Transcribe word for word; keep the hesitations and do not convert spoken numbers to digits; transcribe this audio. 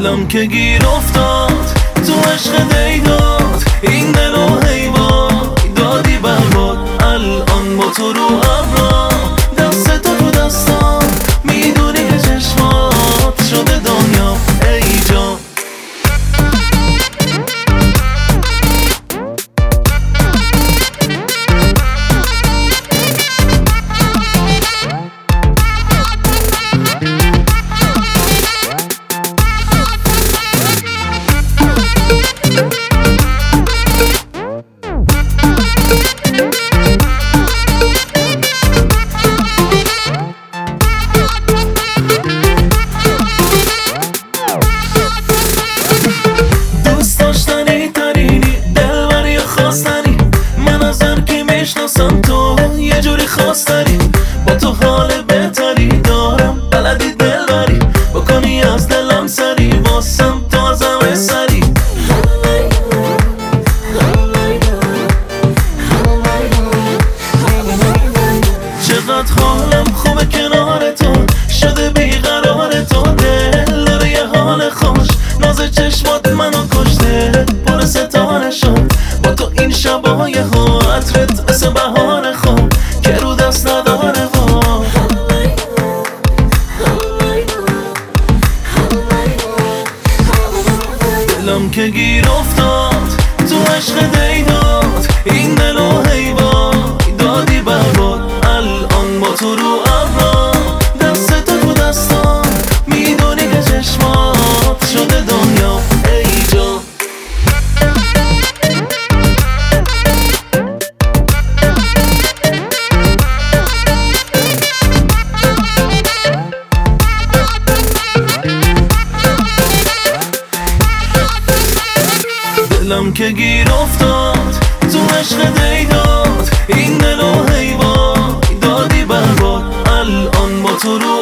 دلم که گیر افتاد تو عشق دیداد، این دل و حیوان دادی برباد. الان با تو رو ابرا، دست تو تو دستان، میدونی که چشمات شده دنیا ای جان. میشناسم تو یه جوری خاص داری، با تو حال بهتری دارم، بلدی دل بری بکنی از دلم سری، واسم تو از همه سری. چقدر حالم خوبه کنار تو، شده بیقرار تو، دل داره یه حال خوش، ناز چشمات منو کشته، پر ستاره شد با تو این شبای ها، عطرت مثل بهار خواب که رو دست نداره ها. دلم که گیر افتاد تو عشق دیداد، این دل و حیوان دادی برباد. الان با تو رو ابرا، دست تو تو دستان، میدونی که چشمات شده دنیا ای جان. دلم که گیر افتاد تو عشق دیداد، این دل و حیوان دادی برباد. الان با تو رو